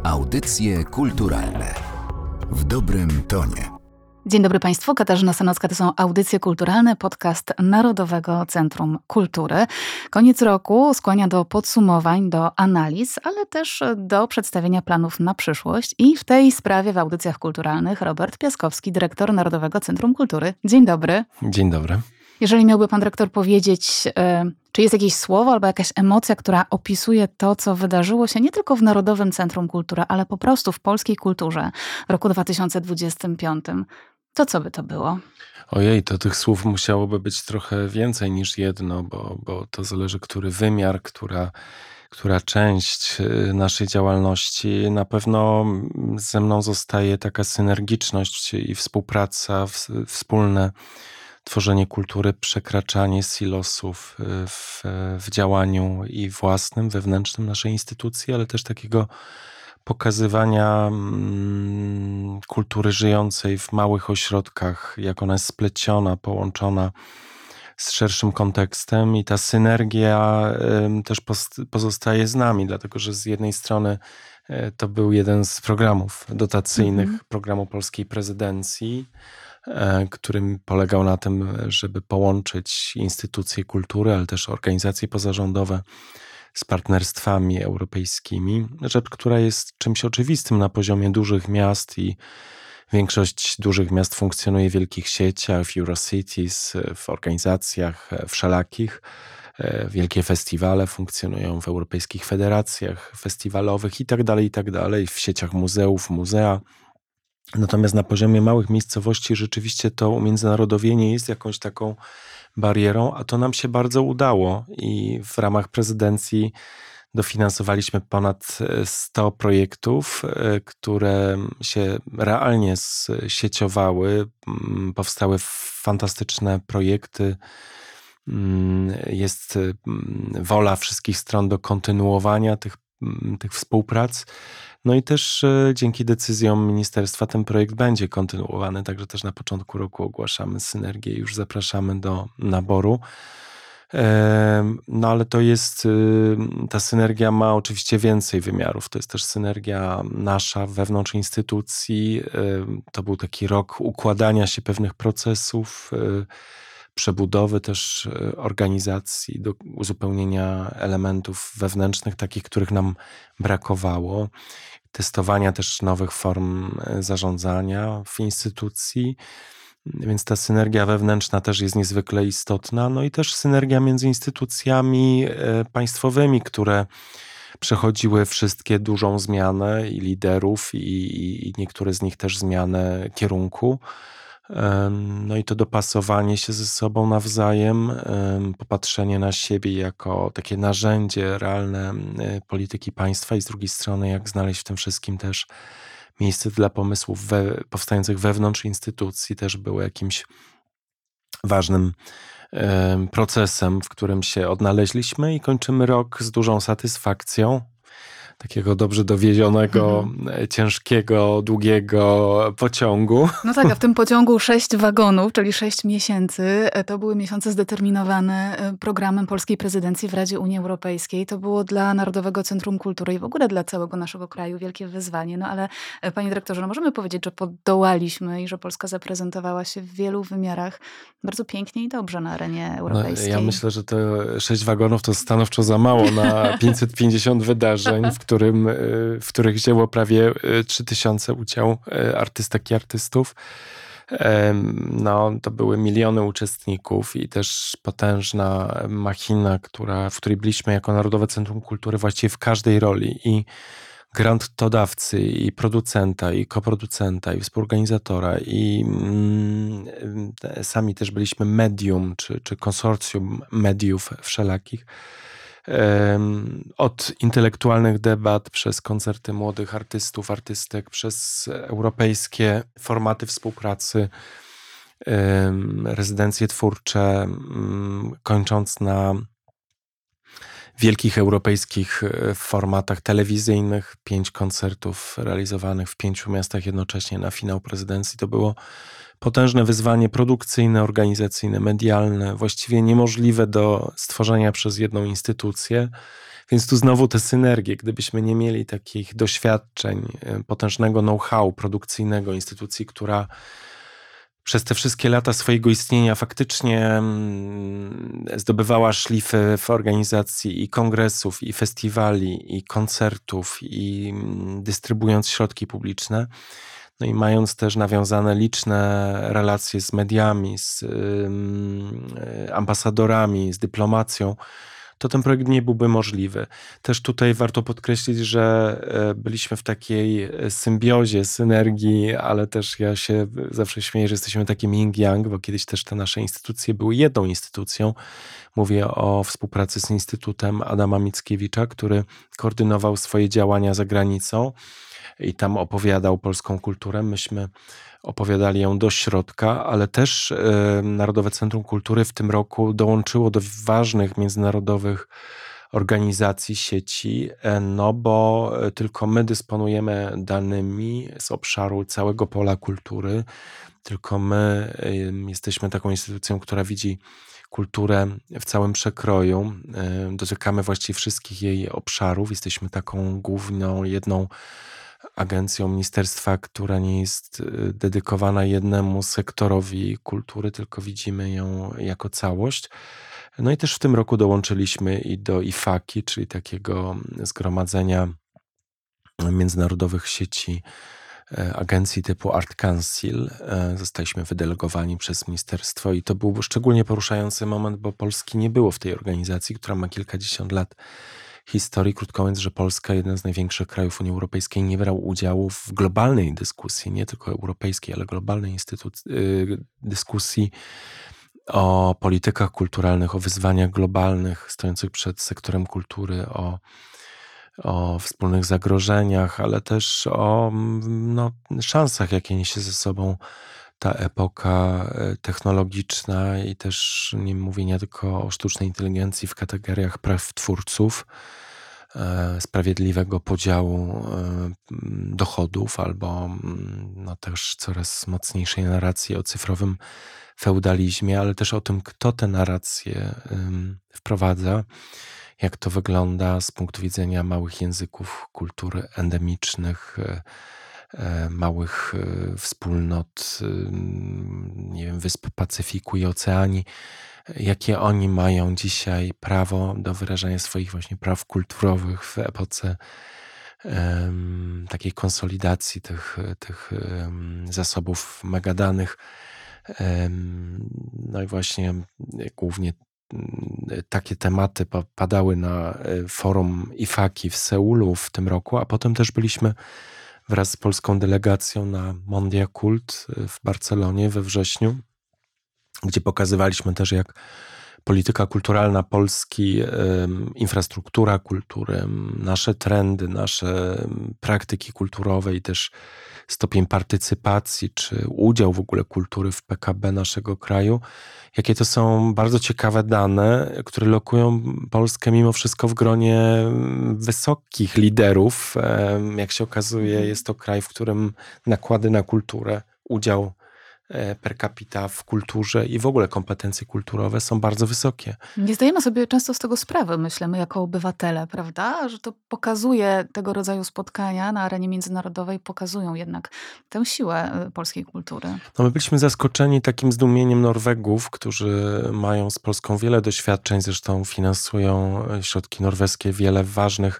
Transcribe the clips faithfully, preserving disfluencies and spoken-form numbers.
Audycje kulturalne w dobrym tonie. Dzień dobry Państwu, Katarzyna Sanocka, to są Audycje Kulturalne, podcast Narodowego Centrum Kultury. Koniec roku skłania do podsumowań, do analiz, ale też do przedstawienia planów na przyszłość. I w tej sprawie w Audycjach Kulturalnych Robert Piaskowski, dyrektor Narodowego Centrum Kultury. Dzień dobry. Dzień dobry. Jeżeli miałby pan dyrektor powiedzieć, czy jest jakieś słowo albo jakaś emocja, która opisuje to, co wydarzyło się nie tylko w Narodowym Centrum Kultury, ale po prostu w polskiej kulturze w roku dwa tysiące dwudziestym piątym, to co by to było? Ojej, to tych słów musiałoby być trochę więcej niż jedno, bo, bo to zależy, który wymiar, która, która część naszej działalności. Na pewno ze mną zostaje taka synergiczność i współpraca, w, wspólne tworzenie kultury, przekraczanie silosów w, w działaniu i własnym, wewnętrznym naszej instytucji, ale też takiego pokazywania mm, kultury żyjącej w małych ośrodkach, jak ona jest spleciona, połączona z szerszym kontekstem i ta synergia y, też post- pozostaje z nami, dlatego że z jednej strony y, to był jeden z programów dotacyjnych mm-hmm. programu polskiej prezydencji, którym polegał na tym, żeby połączyć instytucje kultury, ale też organizacje pozarządowe z partnerstwami europejskimi. Rzecz, która jest czymś oczywistym na poziomie dużych miast i większość dużych miast funkcjonuje w wielkich sieciach, w Eurocities, w organizacjach wszelakich. Wielkie festiwale funkcjonują w europejskich federacjach festiwalowych i tak dalej, i tak dalej, w sieciach muzeów, muzea. Natomiast na poziomie małych miejscowości rzeczywiście to umiędzynarodowienie jest jakąś taką barierą, a to nam się bardzo udało i w ramach prezydencji dofinansowaliśmy ponad sto projektów, które się realnie zsieciowały. Powstały fantastyczne projekty. Jest wola wszystkich stron do kontynuowania tych, tych współprac. No i też e, dzięki decyzjom ministerstwa ten projekt będzie kontynuowany, także też na początku roku ogłaszamy synergię i już zapraszamy do naboru. E, no ale to jest, e, ta synergia ma oczywiście więcej wymiarów. To jest też synergia nasza wewnątrz instytucji. E, to był taki rok układania się pewnych procesów, e, przebudowy też organizacji, do uzupełnienia elementów wewnętrznych, takich, których nam brakowało, testowania też nowych form zarządzania w instytucji, więc ta synergia wewnętrzna też jest niezwykle istotna, no i też synergia między instytucjami państwowymi, które przechodziły wszystkie dużą zmianę i liderów i, i niektóre z nich też zmianę kierunku. No i to dopasowanie się ze sobą nawzajem, popatrzenie na siebie jako takie narzędzie realne polityki państwa i z drugiej strony jak znaleźć w tym wszystkim też miejsce dla pomysłów we, powstających wewnątrz instytucji też było jakimś ważnym procesem, w którym się odnaleźliśmy i kończymy rok z dużą satysfakcją. Takiego dobrze dowiezionego, mhm. ciężkiego, długiego pociągu. No tak, a w tym pociągu sześć wagonów, czyli sześć miesięcy, to były miesiące zdeterminowane programem polskiej prezydencji w Radzie Unii Europejskiej. To było dla Narodowego Centrum Kultury i w ogóle dla całego naszego kraju wielkie wyzwanie. No ale panie dyrektorze, no możemy powiedzieć, że podołaliśmy i że Polska zaprezentowała się w wielu wymiarach bardzo pięknie i dobrze na arenie europejskiej. No, ja myślę, że te sześć wagonów to stanowczo za mało na pięćset pięćdziesiąt wydarzeń, w którym, w których wzięło prawie trzy tysiące udział artystek i artystów. No, to były miliony uczestników i też potężna machina, która, w której byliśmy jako Narodowe Centrum Kultury właściwie w każdej roli i grantodawcy, i producenta, i koproducenta, i współorganizatora, i mm, sami też byliśmy medium, czy, czy konsorcjum mediów wszelakich. Od intelektualnych debat, przez koncerty młodych artystów, artystek, przez europejskie formaty współpracy, rezydencje twórcze, kończąc na wielkich europejskich formatach telewizyjnych, pięć koncertów realizowanych w pięciu miastach jednocześnie na finał prezydencji. To było potężne wyzwanie produkcyjne, organizacyjne, medialne, właściwie niemożliwe do stworzenia przez jedną instytucję. Więc tu znowu te synergie. Gdybyśmy nie mieli takich doświadczeń, potężnego know-how produkcyjnego instytucji, która przez te wszystkie lata swojego istnienia faktycznie zdobywała szlify w organizacji i kongresów, i festiwali, i koncertów, i dystrybuując środki publiczne, no i mając też nawiązane liczne relacje z mediami, z ambasadorami, z dyplomacją, to ten projekt nie byłby możliwy. Też tutaj warto podkreślić, że byliśmy w takiej symbiozie, synergii, ale też ja się zawsze śmieję, że jesteśmy takim yin-yang, bo kiedyś też te nasze instytucje były jedną instytucją. Mówię o współpracy z Instytutem Adama Mickiewicza, który koordynował swoje działania za granicą i tam opowiadał polską kulturę. Myśmy opowiadali ją do środka, ale też y, Narodowe Centrum Kultury w tym roku dołączyło do ważnych międzynarodowych organizacji, sieci, no bo tylko my dysponujemy danymi z obszaru całego pola kultury. Tylko my y, jesteśmy taką instytucją, która widzi kulturę w całym przekroju. Y, dotykamy właściwie wszystkich jej obszarów. Jesteśmy taką główną, jedną agencją ministerstwa, która nie jest dedykowana jednemu sektorowi kultury, tylko widzimy ją jako całość. No i też w tym roku dołączyliśmy i do IFAKI, czyli takiego zgromadzenia międzynarodowych sieci agencji typu Art Council. Zostaliśmy wydelegowani przez ministerstwo i to był szczególnie poruszający moment, bo Polski nie było w tej organizacji, która ma kilkadziesiąt lat historii. Krótko mówiąc, że Polska, jeden z największych krajów Unii Europejskiej, nie brał udziału w globalnej dyskusji, nie tylko europejskiej, ale globalnej instytuc- y, dyskusji o politykach kulturalnych, o wyzwaniach globalnych stojących przed sektorem kultury, o, o wspólnych zagrożeniach, ale też o no, szansach, jakie niesie ze sobą ta epoka technologiczna i też nie mówię nie tylko o sztucznej inteligencji w kategoriach praw twórców, e, sprawiedliwego podziału e, dochodów albo no, też coraz mocniejszej narracji o cyfrowym feudalizmie, ale też o tym, kto te narracje e, wprowadza, jak to wygląda z punktu widzenia małych języków kultury endemicznych, e, małych wspólnot, nie wiem, wysp Pacyfiku i Oceanii, jakie oni mają dzisiaj prawo do wyrażania swoich właśnie praw kulturowych w epoce um, takiej konsolidacji tych, tych um, zasobów megadanych. Um, no i właśnie głównie takie tematy padały na forum IFAKI w Seulu w tym roku, a potem też byliśmy wraz z polską delegacją na Mondia Cult w Barcelonie we wrześniu, gdzie pokazywaliśmy też, jak polityka kulturalna Polski, infrastruktura kultury, nasze trendy, nasze praktyki kulturowe i też stopień partycypacji czy udział w ogóle kultury w P K B naszego kraju, jakie to są bardzo ciekawe dane, które lokują Polskę mimo wszystko w gronie wysokich liderów. Jak się okazuje, jest to kraj, w którym nakłady na kulturę, udział per capita w kulturze i w ogóle kompetencje kulturowe są bardzo wysokie. Nie zdajemy sobie często z tego sprawy, myślimy, jako obywatele, prawda? Że to pokazuje tego rodzaju spotkania na arenie międzynarodowej, pokazują jednak tę siłę polskiej kultury. No my byliśmy zaskoczeni takim zdumieniem Norwegów, którzy mają z Polską wiele doświadczeń, zresztą finansują środki norweskie wiele ważnych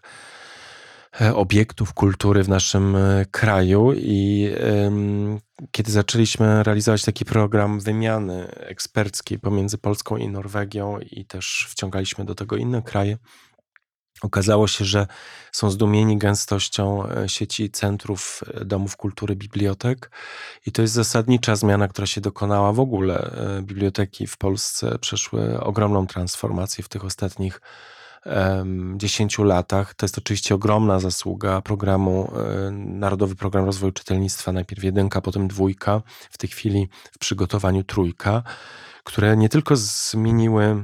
obiektów kultury w naszym kraju i ym, kiedy zaczęliśmy realizować taki program wymiany eksperckiej pomiędzy Polską i Norwegią i też wciągaliśmy do tego inne kraje, okazało się, że są zdumieni gęstością sieci centrów, domów kultury, bibliotek i to jest zasadnicza zmiana, która się dokonała w ogóle. Biblioteki w Polsce przeszły ogromną transformację w tych ostatnich dziesięciu latach. To jest oczywiście ogromna zasługa programu, Narodowy Program Rozwoju Czytelnictwa, najpierw jedynka, potem dwójka, w tej chwili w przygotowaniu trójka, które nie tylko zmieniły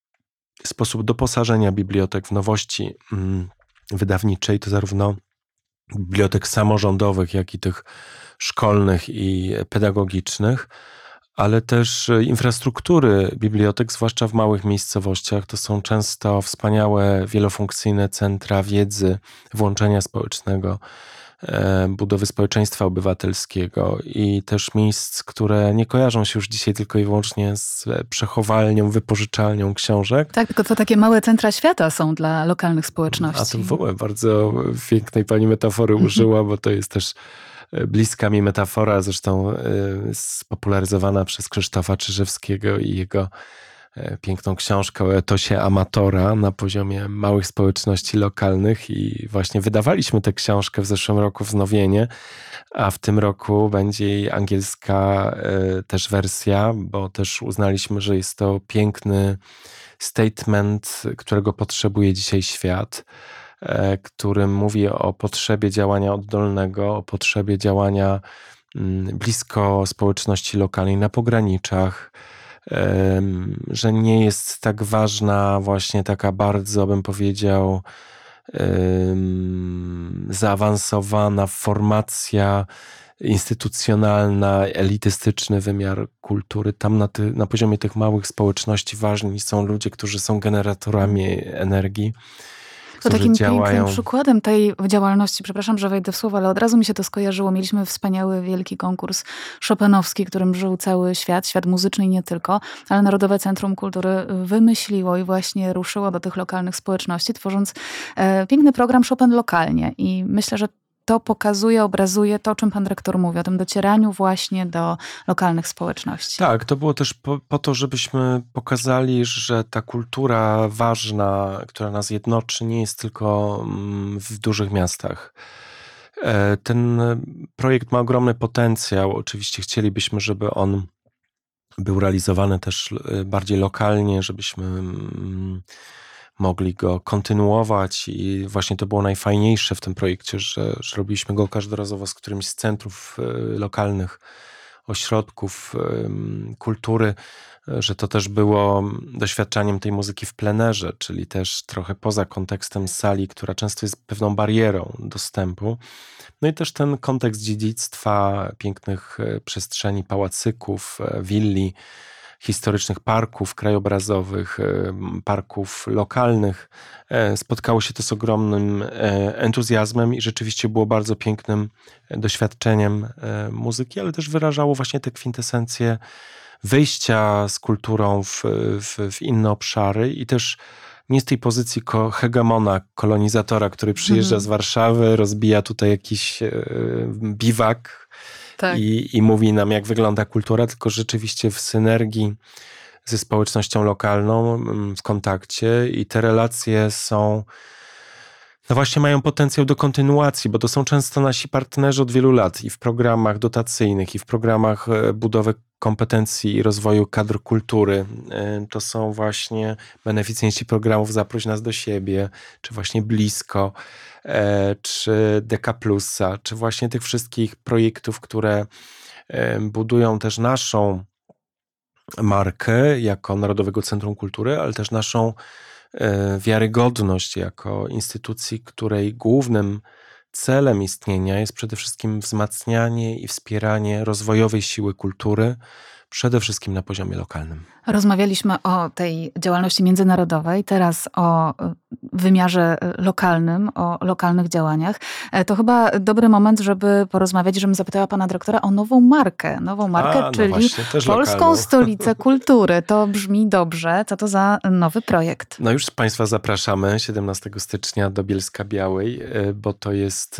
sposób doposażenia bibliotek w nowości wydawniczej, to zarówno bibliotek samorządowych, jak i tych szkolnych i pedagogicznych, ale też infrastruktury bibliotek, zwłaszcza w małych miejscowościach. To są często wspaniałe, wielofunkcyjne centra wiedzy, włączenia społecznego, budowy społeczeństwa obywatelskiego i też miejsc, które nie kojarzą się już dzisiaj tylko i wyłącznie z przechowalnią, wypożyczalnią książek. Tak, tylko to takie małe centra świata są dla lokalnych społeczności. A to w ogóle bardzo pięknej pani metafory użyła, bo to jest też bliska mi metafora, zresztą spopularyzowana przez Krzysztofa Czyżewskiego i jego piękną książkę o etosie amatora na poziomie małych społeczności lokalnych i właśnie wydawaliśmy tę książkę w zeszłym roku wznowienie, a w tym roku będzie jej angielska też wersja, bo też uznaliśmy, że jest to piękny statement, którego potrzebuje dzisiaj świat, którym mówi o potrzebie działania oddolnego, o potrzebie działania blisko społeczności lokalnej na pograniczach, że nie jest tak ważna właśnie taka bardzo, bym powiedział, zaawansowana formacja instytucjonalna, elitystyczny wymiar kultury. Tam na, ty, na poziomie tych małych społeczności ważni są ludzie, którzy są generatorami energii. To takim działają... pięknym przykładem tej działalności, przepraszam, że wejdę w słowo, ale od razu mi się to skojarzyło. Mieliśmy wspaniały, wielki konkurs chopinowski, którym żył cały świat, świat muzyczny i nie tylko, ale Narodowe Centrum Kultury wymyśliło i właśnie ruszyło do tych lokalnych społeczności, tworząc e, piękny program Chopin lokalnie. I myślę, że to pokazuje, obrazuje to, o czym pan rektor mówi, o tym docieraniu właśnie do lokalnych społeczności. Tak, to było też po, po to, żebyśmy pokazali, że ta kultura ważna, która nas jednoczy, nie jest tylko w dużych miastach. Ten projekt ma ogromny potencjał. Oczywiście chcielibyśmy, żeby on był realizowany też bardziej lokalnie, żebyśmy mogli go kontynuować i właśnie to było najfajniejsze w tym projekcie, że, że robiliśmy go każdorazowo z którymś z centrów lokalnych, ośrodków kultury, że to też było doświadczaniem tej muzyki w plenerze, czyli też trochę poza kontekstem sali, która często jest pewną barierą dostępu. No i też ten kontekst dziedzictwa, pięknych przestrzeni, pałacyków, willi, historycznych parków krajobrazowych, parków lokalnych. Spotkało się to z ogromnym entuzjazmem i rzeczywiście było bardzo pięknym doświadczeniem muzyki, ale też wyrażało właśnie tę kwintesencję wyjścia z kulturą w, w, w inne obszary i też nie z tej pozycji ko- hegemona, kolonizatora, który przyjeżdża Mhm. z Warszawy, rozbija tutaj jakiś e, biwak Tak. i, i mówi nam, jak wygląda kultura, tylko rzeczywiście w synergii ze społecznością lokalną, w kontakcie i te relacje są, no właśnie mają potencjał do kontynuacji, bo to są często nasi partnerzy od wielu lat i w programach dotacyjnych, i w programach budowy kompetencji i rozwoju kadr kultury. To są właśnie beneficjenci programów Zaproś nas do siebie, czy właśnie Blisko, czy Deka Plusa, czy właśnie tych wszystkich projektów, które budują też naszą markę jako Narodowego Centrum Kultury, ale też naszą wiarygodność jako instytucji, której głównym celem istnienia jest przede wszystkim wzmacnianie i wspieranie rozwojowej siły kultury, przede wszystkim na poziomie lokalnym. Rozmawialiśmy o tej działalności międzynarodowej, teraz o wymiarze lokalnym, o lokalnych działaniach. To chyba dobry moment, żeby porozmawiać, żebym zapytała pana dyrektora o nową markę. Nową markę, A, no czyli właśnie, też Polską lokalną. Stolicę Kultury. To brzmi dobrze. Co to za nowy projekt? No już państwa zapraszamy siedemnastego stycznia do Bielska Białej, bo to jest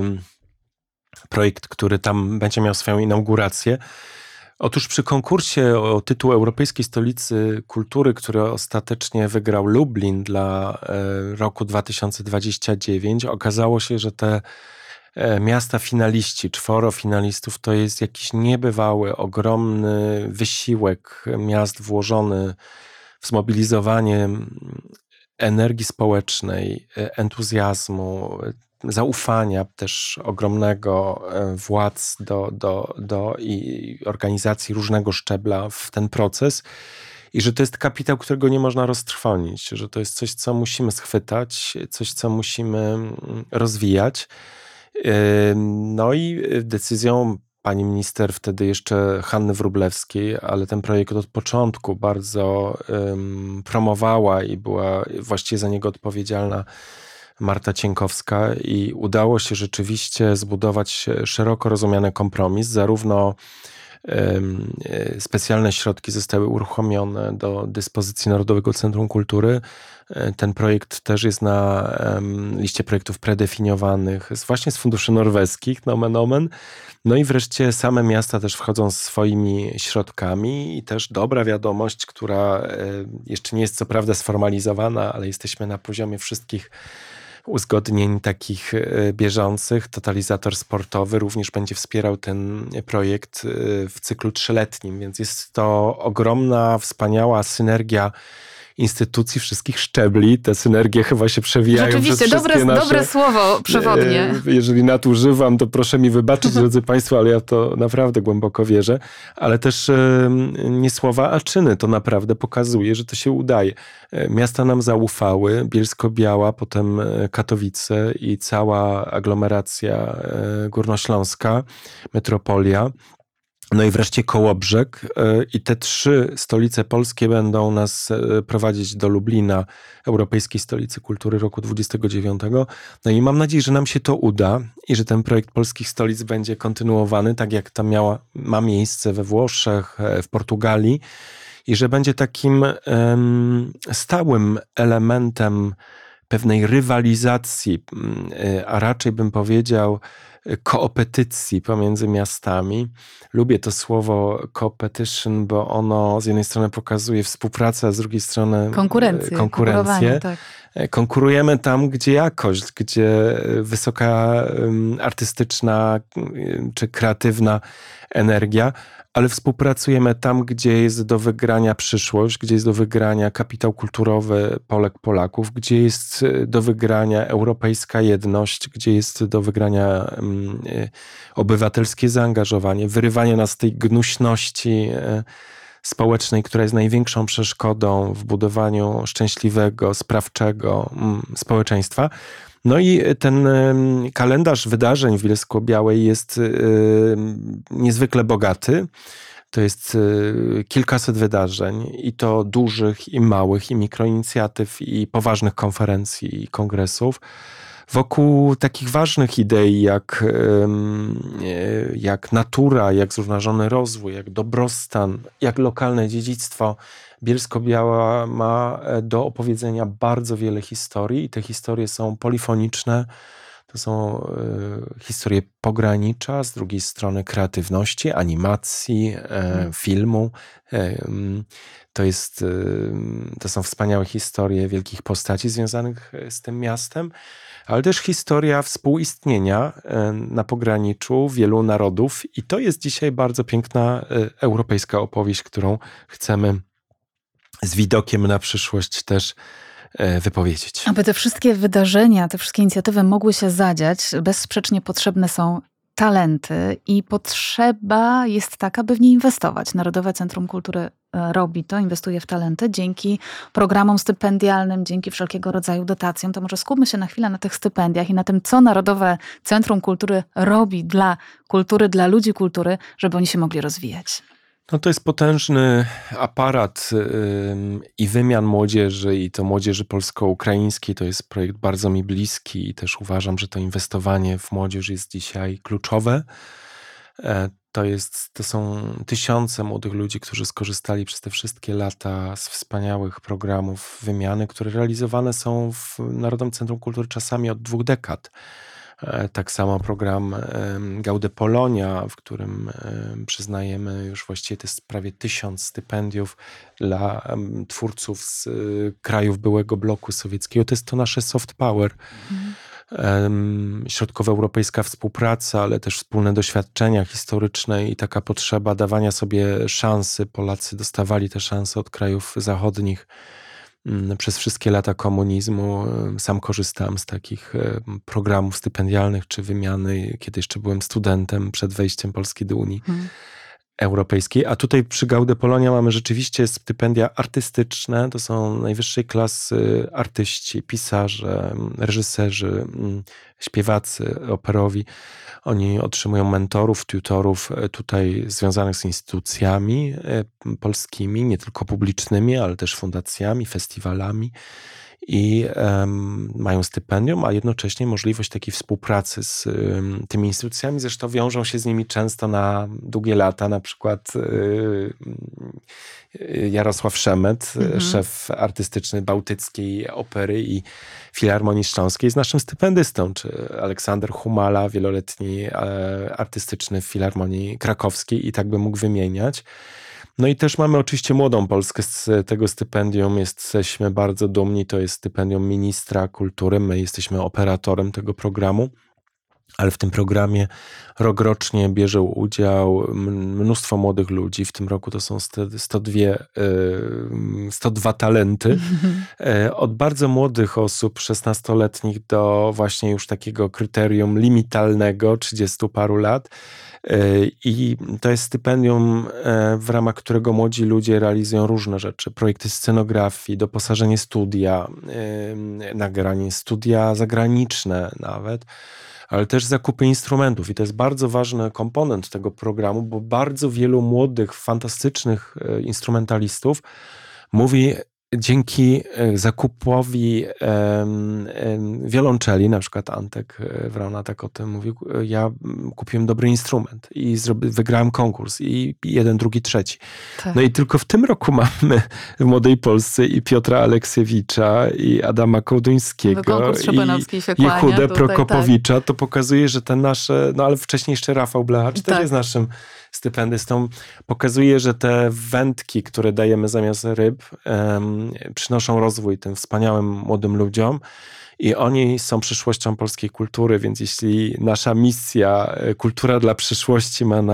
projekt, który tam będzie miał swoją inaugurację. Otóż przy konkursie o tytuł Europejskiej Stolicy Kultury, który ostatecznie wygrał Lublin dla roku dwa tysiące dwudziestego dziewiątego, okazało się, że te miasta finaliści, czworo finalistów, to jest jakiś niebywały, ogromny wysiłek miast włożony w zmobilizowanie energii społecznej, entuzjazmu, zaufania też ogromnego władz do, do, do i organizacji różnego szczebla w ten proces i że to jest kapitał, którego nie można roztrwonić, że to jest coś, co musimy schwytać, coś, co musimy rozwijać. No i decyzją pani minister wtedy jeszcze Hanny Wróblewskiej, ale ten projekt od początku bardzo um, promowała i była właściwie za niego odpowiedzialna Marta Cienkowska i udało się rzeczywiście zbudować szeroko rozumiany kompromis, zarówno specjalne środki zostały uruchomione do dyspozycji Narodowego Centrum Kultury. Ten projekt też jest na liście projektów predefiniowanych właśnie z funduszy norweskich, nomen omen. No i wreszcie same miasta też wchodzą z swoimi środkami i też dobra wiadomość, która jeszcze nie jest co prawda sformalizowana, ale jesteśmy na poziomie wszystkich uzgodnień takich bieżących. Totalizator sportowy również będzie wspierał ten projekt w cyklu trzyletnim, więc jest to ogromna, wspaniała synergia instytucji wszystkich szczebli. Te synergie chyba się przewijają Rzeczywiście, przez wszystkie dobre, nasze... dobre słowo przewodnie. Jeżeli nadużywam, to proszę mi wybaczyć, drodzy Państwo, ale ja w to naprawdę głęboko wierzę. Ale też nie słowa, a czyny. To naprawdę pokazuje, że to się udaje. Miasta nam zaufały. Bielsko-Biała, potem Katowice i cała aglomeracja górnośląska, metropolia. No i wreszcie Kołobrzeg i te trzy stolice polskie będą nas prowadzić do Lublina, Europejskiej Stolicy Kultury roku dwudziestego dziewiątego. No i mam nadzieję, że nam się to uda i że ten projekt polskich stolic będzie kontynuowany, tak jak to miała, ma miejsce we Włoszech, w Portugalii i że będzie takim um, stałym elementem pewnej rywalizacji, a raczej bym powiedział koopetycji pomiędzy miastami. Lubię to słowo competition, bo ono z jednej strony pokazuje współpracę, a z drugiej strony konkurencję. konkurencję. Tak. Konkurujemy tam, gdzie jakość, gdzie wysoka artystyczna czy kreatywna energia, ale współpracujemy tam, gdzie jest do wygrania przyszłość, gdzie jest do wygrania kapitał kulturowy Polek, Polaków, gdzie jest do wygrania europejska jedność, gdzie jest do wygrania um, obywatelskie zaangażowanie, wyrywanie nas z tej gnuśności um, społecznej, która jest największą przeszkodą w budowaniu szczęśliwego, sprawczego um, społeczeństwa. No i ten kalendarz wydarzeń w Bielsko-Białej jest niezwykle bogaty. To jest kilkaset wydarzeń i to dużych i małych, i mikroinicjatyw, i poważnych konferencji i kongresów. Wokół takich ważnych idei jak, jak natura, jak zrównoważony rozwój, jak dobrostan, jak lokalne dziedzictwo, Bielsko-Biała ma do opowiedzenia bardzo wiele historii i te historie są polifoniczne. To są y, historie pogranicza, z drugiej strony kreatywności, animacji, y, filmu. Y, to, jest, y, to są wspaniałe historie wielkich postaci związanych z tym miastem, ale też historia współistnienia y, na pograniczu wielu narodów i to jest dzisiaj bardzo piękna y, europejska opowieść, którą chcemy z widokiem na przyszłość też wypowiedzieć. Aby te wszystkie wydarzenia, te wszystkie inicjatywy mogły się zadziać, bezsprzecznie potrzebne są talenty i potrzeba jest taka, by w nie inwestować. Narodowe Centrum Kultury robi to, inwestuje w talenty dzięki programom stypendialnym, dzięki wszelkiego rodzaju dotacjom. To może skupmy się na chwilę na tych stypendiach i na tym, co Narodowe Centrum Kultury robi dla kultury, dla ludzi kultury, żeby oni się mogli rozwijać. No to jest potężny aparat yy, i wymian młodzieży i to młodzieży polsko-ukraińskiej. To jest projekt bardzo mi bliski i też uważam, że to inwestowanie w młodzież jest dzisiaj kluczowe. E, to, jest, to są tysiące młodych ludzi, którzy skorzystali przez te wszystkie lata z wspaniałych programów wymiany, które realizowane są w Narodowym Centrum Kultury czasami od dwóch dekad. Tak samo program Gaude Polonia, w którym przyznajemy już właściwie to jest prawie tysiąc stypendiów dla twórców z krajów byłego bloku sowieckiego. To jest to nasze soft power. Mhm. Środkowoeuropejska współpraca, ale też wspólne doświadczenia historyczne i taka potrzeba dawania sobie szansy. Polacy dostawali te szanse od krajów zachodnich. Przez wszystkie lata komunizmu sam korzystałem z takich programów stypendialnych czy wymiany, kiedy jeszcze byłem studentem przed wejściem Polski do Unii. Hmm. Europejskiej, a tutaj przy Gaude Polonia mamy rzeczywiście stypendia artystyczne, to są najwyższej klasy artyści, pisarze, reżyserzy, śpiewacy operowi. Oni otrzymują mentorów, tutorów tutaj związanych z instytucjami polskimi, nie tylko publicznymi, ale też fundacjami, festiwalami. I um, mają stypendium, a jednocześnie możliwość takiej współpracy z um, tymi instytucjami. Zresztą wiążą się z nimi często na długie lata. Na przykład y, y, Jarosław Szemet, mhm. szef artystyczny Bałtyckiej Opery i Filharmonii Śląskiej, jest naszym stypendystą. Czy Aleksander Humala, wieloletni e, artystyczny w Filharmonii Krakowskiej, i tak bym mógł wymieniać. No i też mamy oczywiście Młodą Polskę z tego stypendium. Jesteśmy bardzo dumni. To jest stypendium ministra kultury. My jesteśmy operatorem tego programu, ale w tym programie rokrocznie bierze udział mnóstwo młodych ludzi. W tym roku to są sto dwa, sto dwa talenty. Od bardzo młodych osób, szesnastoletnich, do właśnie już takiego kryterium limitalnego, trzydziestu paru lat. I to jest stypendium, w ramach którego młodzi ludzie realizują różne rzeczy. Projekty scenografii, doposażenie studia, nagranie studia zagraniczne nawet, ale też zakupy instrumentów. I to jest bardzo ważny komponent tego programu, bo bardzo wielu młodych, fantastycznych instrumentalistów mówi, dzięki zakupowi um, um, wiolonczeli, na przykład Antek Wrona tak o tym mówił, ja kupiłem dobry instrument i zrobi, wygrałem konkurs i jeden, drugi, trzeci. Tak. No i tylko w tym roku mamy w Młodej Polsce i Piotra Aleksiewicza, i Adama Kołduńskiego, i Jehudę Prokopowicza. Tak. To pokazuje, że te nasze, no ale wcześniej jeszcze Rafał Blachacz tak. też jest naszym stypendystą. Pokazuje, że te wędki, które dajemy zamiast ryb, um, przynoszą rozwój tym wspaniałym młodym ludziom i oni są przyszłością polskiej kultury, więc jeśli nasza misja Kultura dla przyszłości ma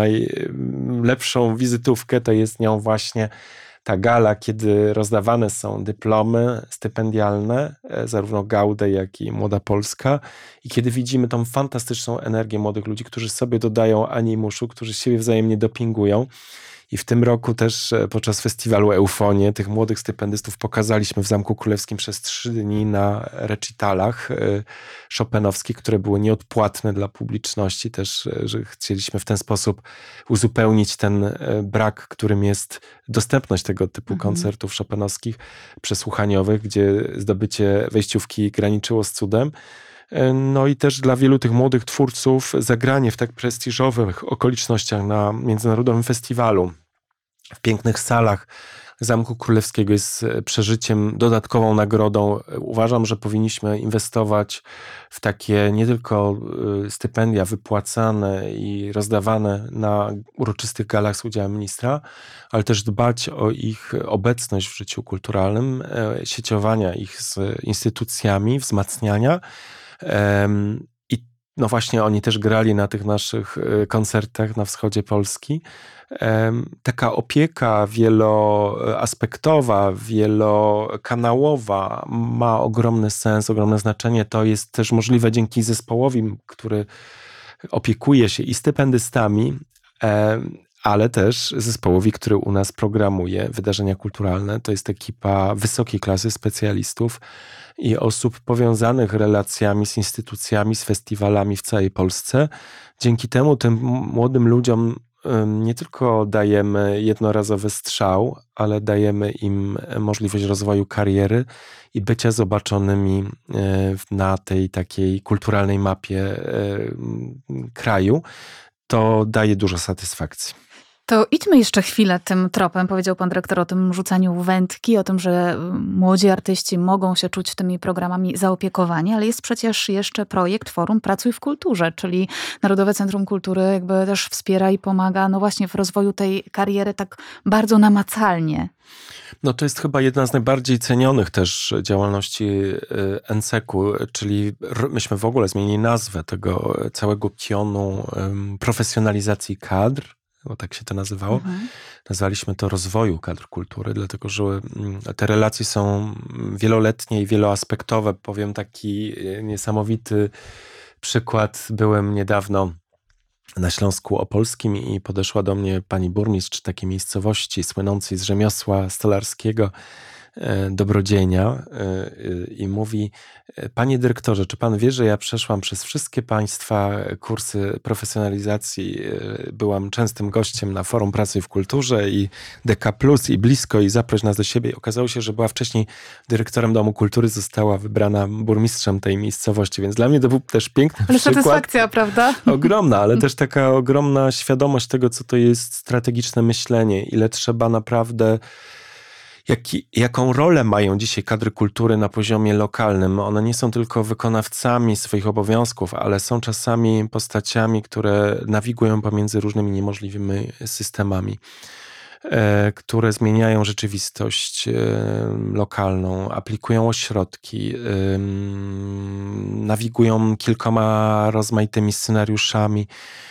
najlepszą wizytówkę, to jest nią właśnie ta gala, kiedy rozdawane są dyplomy stypendialne, zarówno Gaude, jak i Młoda Polska, i kiedy widzimy tą fantastyczną energię młodych ludzi, którzy sobie dodają animuszu, którzy siebie wzajemnie dopingują. I w tym roku też podczas festiwalu Eufonie tych młodych stypendystów pokazaliśmy w Zamku Królewskim przez trzy dni na recitalach chopinowskich, które były nieodpłatne dla publiczności. Też, że chcieliśmy w ten sposób uzupełnić ten brak, którym jest dostępność tego typu mhm. koncertów chopinowskich, przesłuchaniowych, gdzie zdobycie wejściówki graniczyło z cudem. No i też dla wielu tych młodych twórców zagranie w tak prestiżowych okolicznościach na międzynarodowym festiwalu, w pięknych salach Zamku Królewskiego jest przeżyciem, dodatkową nagrodą. Uważam, że powinniśmy inwestować w takie nie tylko stypendia wypłacane i rozdawane na uroczystych galach z udziałem ministra, ale też dbać o ich obecność w życiu kulturalnym, sieciowania ich z instytucjami, wzmacniania. I no właśnie oni też grali na tych naszych koncertach na wschodzie Polski. Taka opieka wieloaspektowa, wielokanałowa ma ogromny sens, ogromne znaczenie. To jest też możliwe dzięki zespołowi, który opiekuje się i stypendystami, ale też zespołowi, który u nas programuje wydarzenia kulturalne. To jest ekipa wysokiej klasy specjalistów i osób powiązanych relacjami z instytucjami, z festiwalami w całej Polsce. Dzięki temu tym młodym ludziom nie tylko dajemy jednorazowy strzał, ale dajemy im możliwość rozwoju kariery i bycia zobaczonymi na tej takiej kulturalnej mapie kraju. To daje dużo satysfakcji. To idźmy jeszcze chwilę tym tropem. Powiedział pan dyrektor o tym rzucaniu wędki, o tym, że młodzi artyści mogą się czuć tymi programami zaopiekowani, ale jest przecież jeszcze projekt Forum Pracuj w Kulturze, czyli Narodowe Centrum Kultury jakby też wspiera i pomaga no właśnie w rozwoju tej kariery tak bardzo namacalnie. No to jest chyba jedna z najbardziej cenionych też działalności N S E K-u, czyli myśmy w ogóle zmienili nazwę tego całego pionu profesjonalizacji kadr, bo tak się to nazywało. Mhm. Nazwaliśmy to rozwoju kadr kultury, dlatego że te relacje są wieloletnie i wieloaspektowe. Powiem taki niesamowity przykład. Byłem niedawno na Śląsku Opolskim i podeszła do mnie pani burmistrz takiej miejscowości słynącej z rzemiosła stolarskiego, dobrodzienia, i mówi: panie dyrektorze, czy pan wie, że ja przeszłam przez wszystkie państwa kursy profesjonalizacji, byłam częstym gościem na Forum Pracy w Kulturze i D K plus i Blisko i Zaproś nas do siebie. I okazało się, że była wcześniej dyrektorem Domu Kultury, została wybrana burmistrzem tej miejscowości, więc dla mnie to był też piękny Ale przykład. satysfakcja, prawda? Ogromna, ale też taka ogromna świadomość tego, co to jest strategiczne myślenie, ile trzeba naprawdę... Jaki, jaką rolę mają dzisiaj kadry kultury na poziomie lokalnym? One nie są tylko wykonawcami swoich obowiązków, ale są czasami postaciami, które nawigują pomiędzy różnymi niemożliwymi systemami, e, które zmieniają rzeczywistość e, lokalną, aplikują ośrodki, e, nawigują kilkoma rozmaitymi scenariuszami.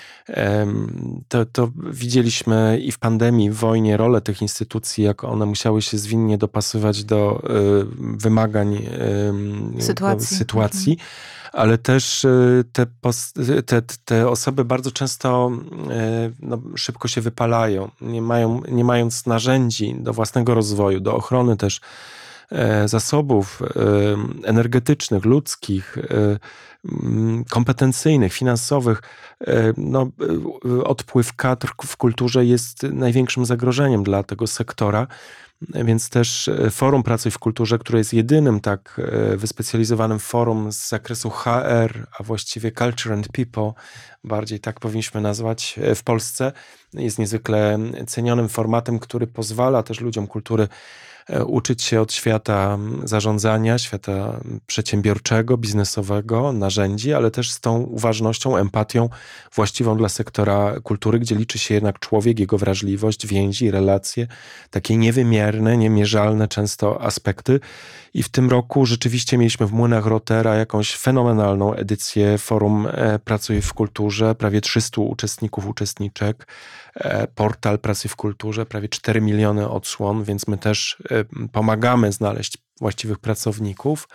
To, to widzieliśmy i w pandemii, w wojnie, rolę tych instytucji, jak one musiały się zwinnie dopasować do y, wymagań y, sytuacji, sytuacji mhm. ale też y, te, pos, te, te osoby bardzo często y, no, szybko się wypalają, nie, mają, nie mając narzędzi do własnego rozwoju, do ochrony też y, zasobów y, energetycznych, ludzkich, y, kompetencyjnych, finansowych. No, odpływ kadr w kulturze jest największym zagrożeniem dla tego sektora, więc też Forum Pracy w Kulturze, które jest jedynym tak wyspecjalizowanym forum z zakresu H R, a właściwie Culture and People, bardziej tak powinniśmy nazwać w Polsce, jest niezwykle cenionym formatem, który pozwala też ludziom kultury uczyć się od świata zarządzania, świata przedsiębiorczego, biznesowego, narzędzi, ale też z tą uważnością, empatią właściwą dla sektora kultury, gdzie liczy się jednak człowiek, jego wrażliwość, więzi, relacje, takie niewymierne, niemierzalne często aspekty. I w tym roku rzeczywiście mieliśmy w Młynach Rotera jakąś fenomenalną edycję Forum Pracuj w Kulturze, prawie trzystu uczestników, uczestniczek, portal Pracy w Kulturze, prawie cztery miliony odsłon, więc my też pomagamy znaleźć właściwych pracowników.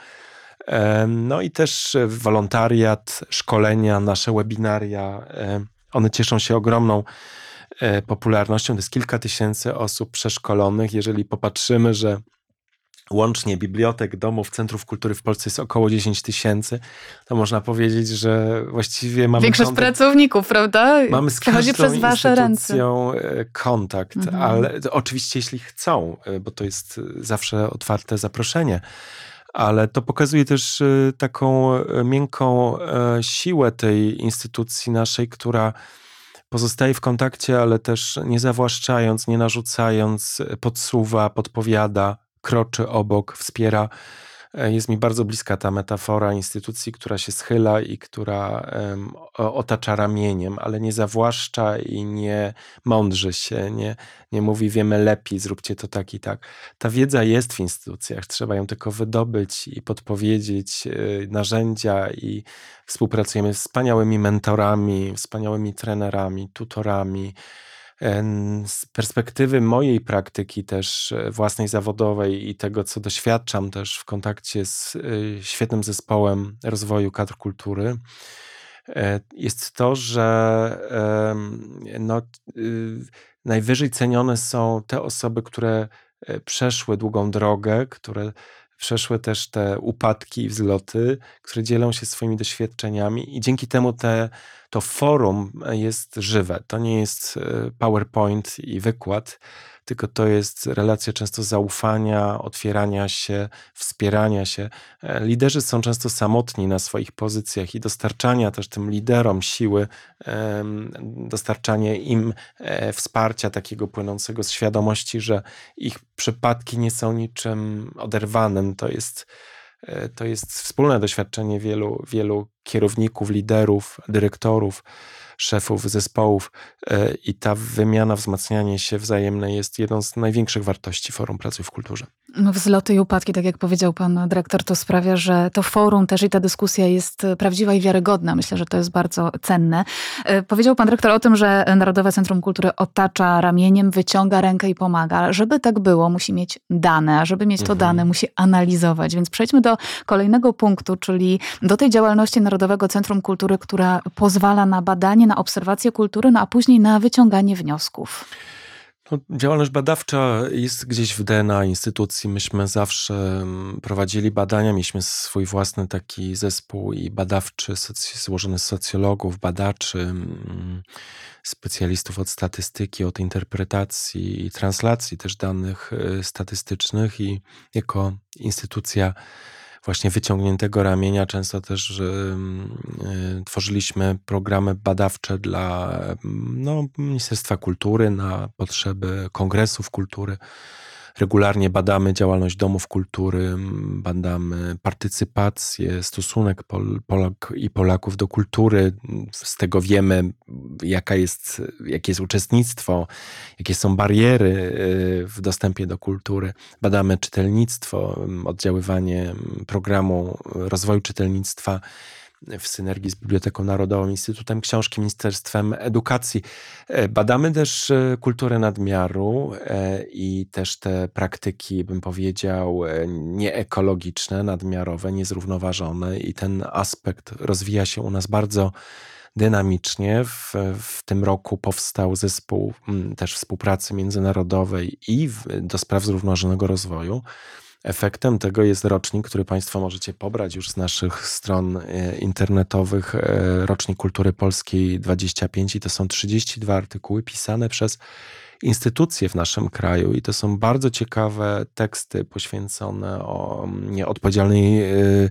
No i też wolontariat, szkolenia, nasze webinaria, one cieszą się ogromną popularnością. To jest kilka tysięcy osób przeszkolonych. Jeżeli popatrzymy, że łącznie bibliotek, domów, centrów kultury w Polsce jest około dziesięć tysięcy, to można powiedzieć, że właściwie mamy Większość kontakt, pracowników, prawda? mamy z Przechodzi każdą przez wasze ręce. instytucją kontakt, Mhm. ale oczywiście jeśli chcą, bo to jest zawsze otwarte zaproszenie, ale to pokazuje też taką miękką siłę tej instytucji naszej, która pozostaje w kontakcie, ale też nie zawłaszczając, nie narzucając, podsuwa, podpowiada, kroczy obok, wspiera. Jest mi bardzo bliska ta metafora instytucji, która się schyla i która um, otacza ramieniem, ale nie zawłaszcza i nie mądrzy się, nie, nie mówi wiemy lepiej, zróbcie to tak i tak. Ta wiedza jest w instytucjach, trzeba ją tylko wydobyć i podpowiedzieć y, narzędzia i współpracujemy z wspaniałymi mentorami, wspaniałymi trenerami, tutorami. Z perspektywy mojej praktyki też własnej zawodowej i tego, co doświadczam też w kontakcie z świetnym zespołem rozwoju kadr kultury, jest to, że no, najwyżej cenione są te osoby, które przeszły długą drogę, które przeszły też te upadki i wzloty, które dzielą się swoimi doświadczeniami i dzięki temu te, to forum jest żywe. To nie jest PowerPoint i wykład, tylko to jest relacja często zaufania, otwierania się, wspierania się. Liderzy są często samotni na swoich pozycjach i dostarczania też tym liderom siły, dostarczanie im wsparcia takiego płynącego z świadomości, że ich przypadki nie są niczym oderwanym. To jest, to jest wspólne doświadczenie wielu, wielu kierowników, liderów, dyrektorów, szefów zespołów i ta wymiana, wzmacnianie się wzajemne jest jedną z największych wartości Forum Pracy w Kulturze. No, wzloty i upadki, tak jak powiedział pan dyrektor, to sprawia, że to forum też i ta dyskusja jest prawdziwa i wiarygodna. Myślę, że to jest bardzo cenne. Powiedział pan dyrektor o tym, że Narodowe Centrum Kultury otacza ramieniem, wyciąga rękę i pomaga. Żeby tak było, musi mieć dane, a żeby mieć to Mhm. dane, musi analizować. Więc przejdźmy do kolejnego punktu, czyli do tej działalności Narodowego Centrum Kultury, która pozwala na badanie, na obserwację kultury, no a później na wyciąganie wniosków? No, działalność badawcza jest gdzieś w D N A instytucji. Myśmy zawsze prowadzili badania, mieliśmy swój własny taki zespół i badawczy, soc- złożony z socjologów, badaczy, specjalistów od statystyki, od interpretacji i translacji też danych statystycznych, i jako instytucja właśnie wyciągniętego ramienia często też y, y, tworzyliśmy programy badawcze dla no, Ministerstwa Kultury na potrzeby kongresów kultury. Regularnie badamy działalność domów kultury, badamy partycypację, stosunek Pol- Polak i Polaków do kultury. Z tego wiemy, jaka jest, jakie jest uczestnictwo, jakie są bariery w dostępie do kultury. Badamy czytelnictwo, oddziaływanie programu rozwoju czytelnictwa w synergii z Biblioteką Narodową, Instytutem Książki, Ministerstwem Edukacji. Badamy też kulturę nadmiaru i też te praktyki, bym powiedział, nieekologiczne, nadmiarowe, niezrównoważone, i ten aspekt rozwija się u nas bardzo dynamicznie. W, w tym roku powstał zespół też współpracy międzynarodowej i w, do spraw zrównoważonego rozwoju. Efektem tego jest rocznik, który Państwo możecie pobrać już z naszych stron internetowych, Rocznik Kultury Polskiej dwadzieścia pięć, i to są trzydzieści dwa artykuły pisane przez instytucje w naszym kraju, i to są bardzo ciekawe teksty poświęcone o nieodpowiedzialnej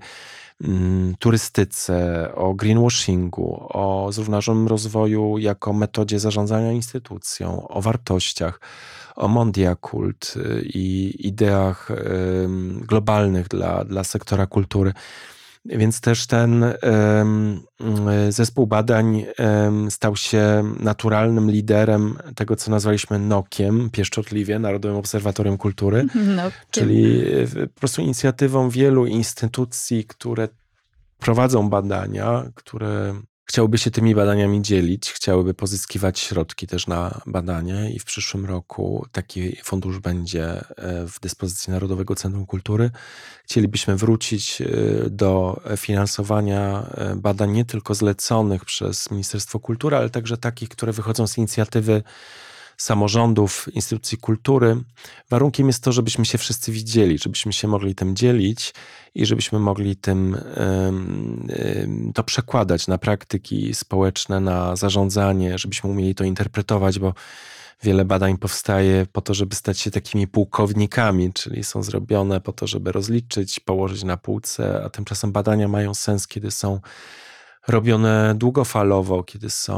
turystyce, o greenwashingu, o zrównoważonym rozwoju jako metodzie zarządzania instytucją, o wartościach, o mondiakult i ideach globalnych dla, dla sektora kultury. Więc też ten um, zespół badań um, stał się naturalnym liderem tego, co nazwaliśmy nokiem, pieszczotliwie, Narodowym Obserwatorium Kultury, No, czyli po prostu inicjatywą wielu instytucji, które prowadzą badania, które chciałyby się tymi badaniami dzielić, chciałyby pozyskiwać środki też na badania, i w przyszłym roku taki fundusz będzie w dyspozycji Narodowego Centrum Kultury. Chcielibyśmy wrócić do finansowania badań nie tylko zleconych przez Ministerstwo Kultury, ale także takich, które wychodzą z inicjatywy samorządów, instytucji kultury. Warunkiem jest to, żebyśmy się wszyscy widzieli, żebyśmy się mogli tym dzielić i żebyśmy mogli tym to przekładać na praktyki społeczne, na zarządzanie, żebyśmy umieli to interpretować, bo wiele badań powstaje po to, żeby stać się takimi pułkownikami, czyli są zrobione po to, żeby rozliczyć, położyć na półce, a tymczasem badania mają sens, kiedy są robione długofalowo, kiedy są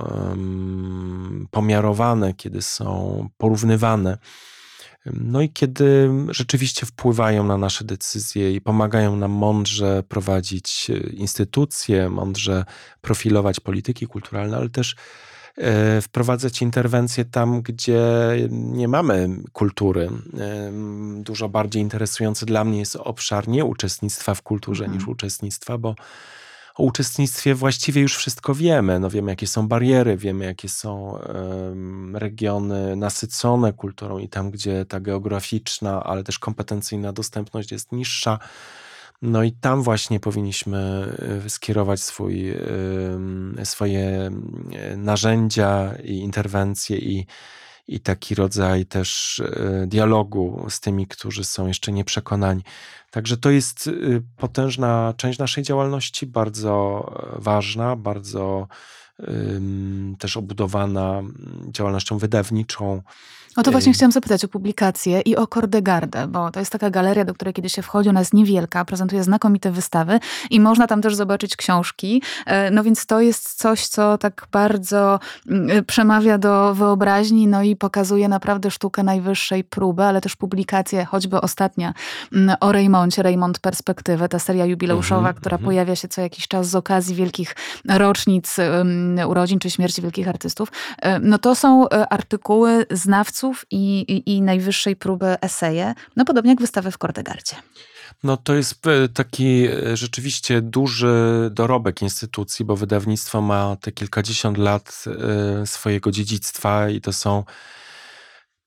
um, pomiarowane, kiedy są porównywane. No i kiedy rzeczywiście wpływają na nasze decyzje i pomagają nam mądrze prowadzić instytucje, mądrze profilować polityki kulturalne, ale też e, wprowadzać interwencje tam, gdzie nie mamy kultury. E, dużo bardziej interesujący dla mnie jest obszar nie uczestnictwa w kulturze mhm. niż uczestnictwa, bo o uczestnictwie właściwie już wszystko wiemy. No wiemy, jakie są bariery, wiemy, jakie są um, regiony nasycone kulturą i tam, gdzie ta geograficzna, ale też kompetencyjna dostępność jest niższa. No i tam właśnie powinniśmy skierować swój, um, swoje narzędzia i interwencje i i taki rodzaj też dialogu z tymi, którzy są jeszcze nieprzekonani. Także to jest potężna część naszej działalności, bardzo ważna, bardzo um, też obudowana działalnością wydawniczą. O to właśnie chciałam zapytać o publikację i o Kordegardę, bo to jest taka galeria, do której kiedy się wchodzi, ona jest niewielka, prezentuje znakomite wystawy i można tam też zobaczyć książki. No więc to jest coś, co tak bardzo przemawia do wyobraźni, no i pokazuje naprawdę sztukę najwyższej próby, ale też publikację, choćby ostatnia o Reymoncie, Reymont Perspektywę, ta seria jubileuszowa, mm-hmm, która mm-hmm. pojawia się co jakiś czas z okazji wielkich rocznic um, urodzin czy śmierci wielkich artystów. No to są artykuły znawców I, i, i najwyższej próby eseje, no podobnie jak wystawy w Kordegardzie. No to jest taki rzeczywiście duży dorobek instytucji, bo wydawnictwo ma te kilkadziesiąt lat swojego dziedzictwa i to są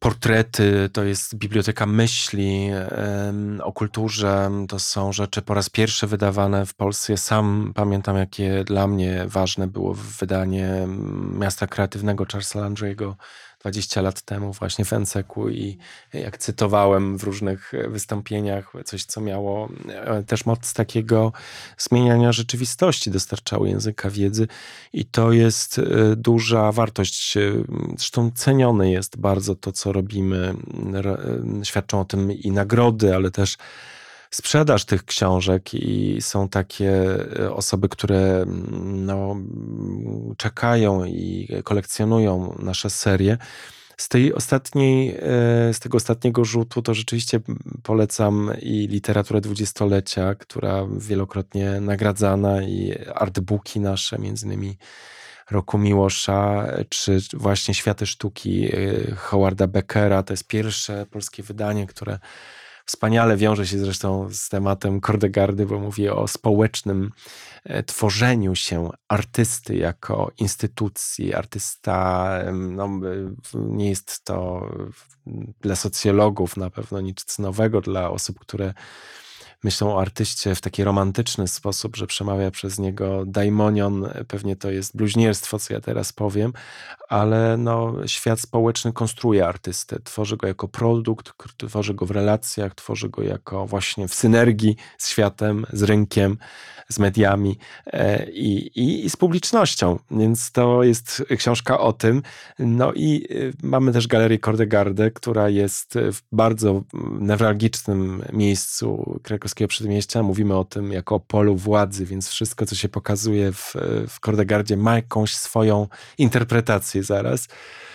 portrety, to jest Biblioteka Myśli em, o kulturze. To są rzeczy po raz pierwszy wydawane w Polsce. Ja sam pamiętam, jakie dla mnie ważne było wydanie Miasta Kreatywnego Charlesa Landry'ego dwadzieścia lat temu właśnie w Enseku i jak cytowałem w różnych wystąpieniach, coś co miało e, też moc takiego zmieniania rzeczywistości, dostarczało języka wiedzy i to jest e, duża wartość. E, Zresztą cenione jest bardzo to, co robimy. Ro- e, Świadczą o tym i nagrody, ale też sprzedaż tych książek i są takie e, osoby, które mm, no, mm, czekają i kolekcjonują nasze serie. Z tej ostatniej, e, z tego ostatniego rzutu to rzeczywiście polecam i literaturę dwudziestolecia, która wielokrotnie nagradzana i artbooki nasze, między innymi Roku Miłosza, czy właśnie Światy Sztuki e, Howarda Beckera. To jest pierwsze polskie wydanie, które wspaniale wiąże się zresztą z tematem Kordegardy, bo mówi o społecznym e, tworzeniu się artysty jako instytucji. Artysta, em, no, e, nie jest to dla socjologów na pewno nic nowego, dla osób, które myślą o artyście w taki romantyczny sposób, że przemawia przez niego daimonion. Pewnie to jest bluźnierstwo, co ja teraz powiem, ale no, świat społeczny konstruuje artystę. Tworzy go jako produkt, k- tworzy go w relacjach, tworzy go jako właśnie w synergii z światem, z rynkiem, z mediami e, i, i, i z publicznością. Więc to jest książka o tym. No i y, mamy też Galerię Kordegardę, która jest w bardzo newralgicznym miejscu krakowskiego przedmieścia. Mówimy o tym jako o polu władzy, więc wszystko, co się pokazuje w, w Kordegardzie, ma jakąś swoją interpretację zaraz.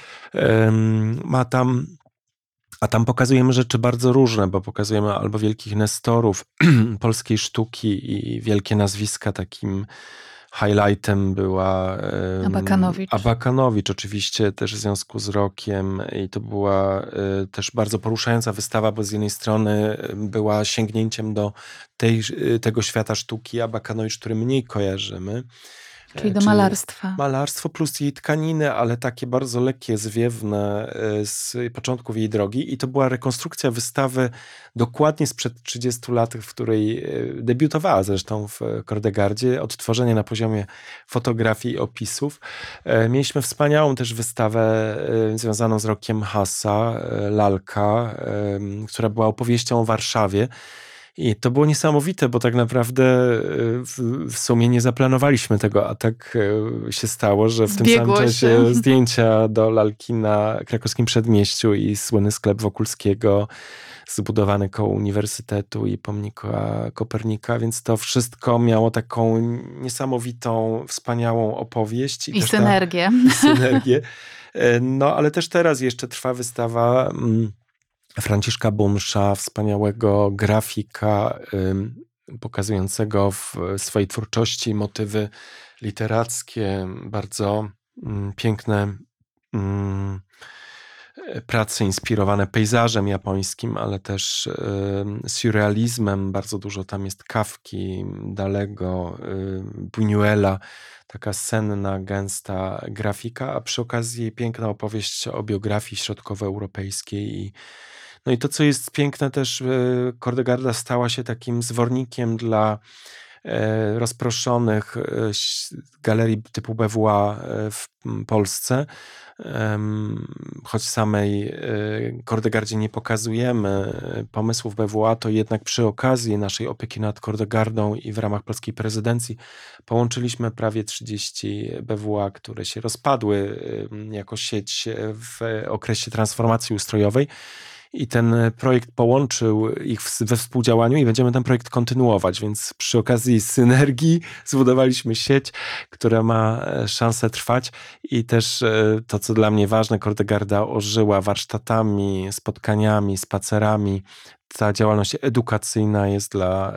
Em, Ma tam, a tam pokazujemy rzeczy bardzo różne, bo pokazujemy albo wielkich nestorów polskiej sztuki i wielkie nazwiska. Takim highlightem była em, Abakanowicz. Abakanowicz, oczywiście też w związku z rokiem i to była e, też bardzo poruszająca wystawa, bo z jednej strony e, była sięgnięciem do tej, e, tego świata sztuki Abakanowicz, który mniej kojarzymy. Czyli E, do czyli malarstwa. malarstwo plus jej tkaniny, ale takie bardzo lekkie, zwiewne e, z początków jej drogi. I to była rekonstrukcja wystawy dokładnie sprzed trzydziestu lat, w której e, debiutowała zresztą w Kordegardzie. Odtworzenie na poziomie fotografii i opisów. E, Mieliśmy wspaniałą też wystawę e, związaną z rokiem Hasa, e, Lalka, e, która była opowieścią o Warszawie. I to było niesamowite, bo tak naprawdę e, w, w sumie nie zaplanowaliśmy tego, a tak e, się stało, że w tym samym Zbiegło czasie się. zdjęcia do lalki na krakowskim przedmieściu i słynny sklep Wokulskiego zbudowany koło Uniwersytetu i pomnika Kopernika, więc to wszystko miało taką niesamowitą, wspaniałą opowieść. I też ta- synergię. i synergię. E, No, ale też teraz jeszcze trwa wystawa mm, Franciszka Bunsza, wspaniałego grafika, ym, pokazującego w swojej twórczości motywy literackie, bardzo mm, piękne mm, e, prace inspirowane pejzażem japońskim, ale też ym, surrealizmem. Bardzo dużo tam jest Kafki, Dalego, ym, Buñuela. Taka senna, gęsta grafika, a przy okazji piękna opowieść o biografii środkowoeuropejskiej. I, no i to, co jest piękne też, e, Kordegarda stała się takim zwornikiem dla e, rozproszonych e, ś- galerii typu B W A e, w m, Polsce. Em, Choć samej e, Kordegardzie nie pokazujemy e, pomysłów B W A, to jednak przy okazji naszej opieki nad Kordegardą i w ramach polskiej prezydencji połączyliśmy prawie trzydzieści B W A, które się rozpadły em, jako sieć e, w okresie transformacji ustrojowej. I ten projekt połączył ich w, we współdziałaniu i będziemy ten projekt kontynuować, więc przy okazji synergii zbudowaliśmy sieć, która ma e, szansę trwać i też e, to, co dla mnie ważne, Kordegarda ożyła warsztatami, spotkaniami, spacerami. Ta działalność edukacyjna jest dla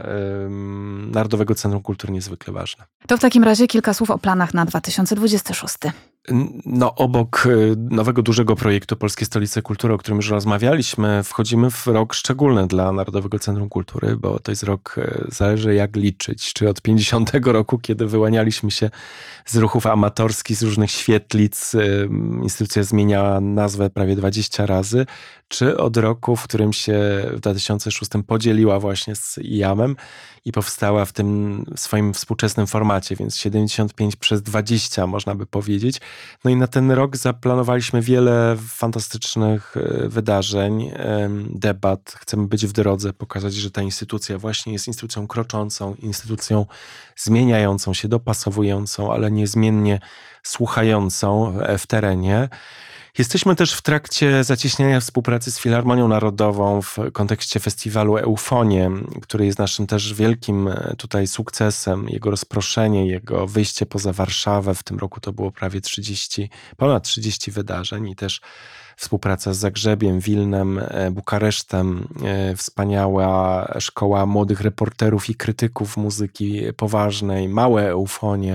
em, Narodowego Centrum Kultury niezwykle ważna. To w takim razie kilka słów o planach na dwa tysiące dwudziesty szósty. No, obok nowego dużego projektu Polskie Stolice Kultury, o którym już rozmawialiśmy, wchodzimy w rok szczególny dla Narodowego Centrum Kultury, bo to jest rok, zależy jak liczyć, czy od pięćdziesiątego roku, kiedy wyłanialiśmy się z ruchów amatorskich, z różnych świetlic, instytucja zmieniała nazwę prawie dwadzieścia razy, czy od roku, w którym się w dwa tysiące szóstym podzieliła właśnie z I A M-em i powstała w tym swoim współczesnym formacie, więc siedemdziesiąt pięć przez dwadzieścia można by powiedzieć. No i na ten rok zaplanowaliśmy wiele fantastycznych wydarzeń, debat. Chcemy być w drodze, pokazać, że ta instytucja właśnie jest instytucją kroczącą, instytucją zmieniającą się, dopasowującą, ale niezmiennie słuchającą w terenie. Jesteśmy też w trakcie zacieśniania współpracy z Filharmonią Narodową w kontekście festiwalu Eufonie, który jest naszym też wielkim tutaj sukcesem. Jego rozproszenie, jego wyjście poza Warszawę. W tym roku to było prawie trzydzieści, ponad trzydzieści wydarzeń i też współpraca z Zagrzebiem, Wilnem, Bukaresztem. Wspaniała szkoła młodych reporterów i krytyków muzyki poważnej, małe Eufonie.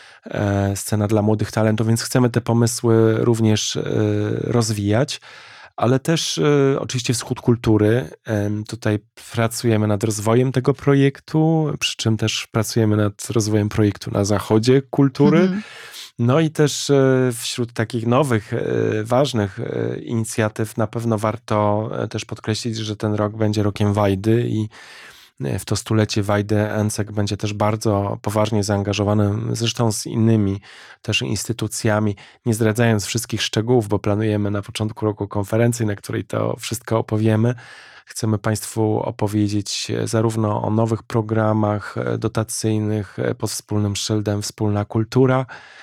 Scena dla młodych talentów, więc chcemy te pomysły również rozwijać, ale też oczywiście Wschód Kultury. Tutaj pracujemy nad rozwojem tego projektu, przy czym też pracujemy nad rozwojem projektu na Zachodzie Kultury. Mhm. No i też wśród takich nowych, ważnych inicjatyw na pewno warto też podkreślić, że ten rok będzie rokiem Wajdy i w to stulecie Wajdy ENCEK będzie też bardzo poważnie zaangażowany, zresztą z innymi też instytucjami, nie zdradzając wszystkich szczegółów, bo planujemy na początku roku konferencję, na której to wszystko opowiemy. Chcemy Państwu opowiedzieć zarówno o nowych programach dotacyjnych pod wspólnym szyldem Wspólna Kultura,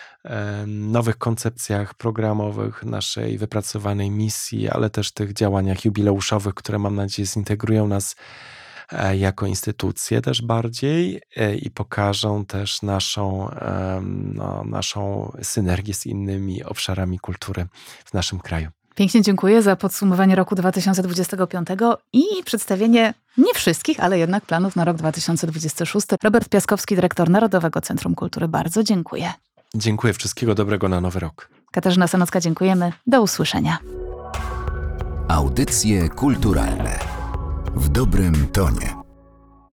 nowych koncepcjach programowych naszej wypracowanej misji, ale też tych działaniach jubileuszowych, które mam nadzieję zintegrują nas jako instytucje też bardziej i pokażą też naszą, no, naszą synergię z innymi obszarami kultury w naszym kraju. Pięknie dziękuję za podsumowanie roku dwa tysiące dwudziestego piątego i przedstawienie nie wszystkich, ale jednak planów na rok dwa tysiące dwudziesty szósty. Robert Piaskowski, dyrektor Narodowego Centrum Kultury. Bardzo dziękuję. Dziękuję. Wszystkiego dobrego na nowy rok. Katarzyna Sanocka, dziękujemy. Do usłyszenia. Audycje kulturalne w dobrym tonie.